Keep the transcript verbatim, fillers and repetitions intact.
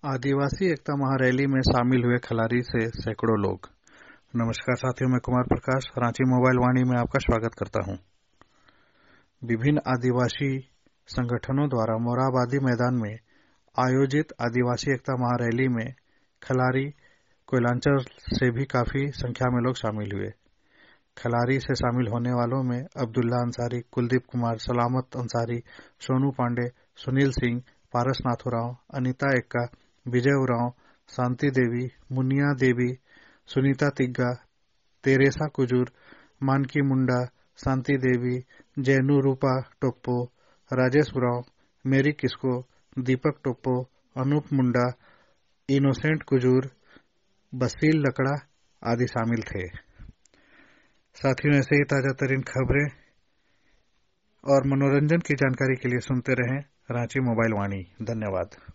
आदिवासी एकता महारैली में शामिल हुए खिलाड़ी से सैकड़ों लोग। नमस्कार साथियों, मैं कुमार प्रकाश रांची मोबाइल वाणी में आपका स्वागत करता हूं। विभिन्न आदिवासी संगठनों द्वारा मोरहाबादी मैदान में आयोजित आदिवासी एकता महारैली में खिलाड़ी कोयलांचल से भी काफी संख्या में लोग शामिल हुए। खिलाड़ी से शामिल होने वालों में अब्दुल्ला अंसारी, कुलदीप कुमार, सलामत अंसारी, सोनू पांडे, सुनील सिंह, पारस नाथुराव, अनीता एक्का, विजय उरांव, शांति देवी, मुनिया देवी, सुनीता तिग्गा, तेरेसा कुजूर, मानकी मुंडा, शांति देवी, जैनू रूपा Toppo, Rajesh Oraon, Mary Kisku, Deepak Toppo, Anoop Munda, Innocent Kujur, Basil Lakra आदि शामिल थे। साथियों, ऐसे ही ताजा तरीन खबरें और मनोरंजन की जानकारी के लिए सुनते रहें रांची मोबाइल वाणी। धन्यवाद।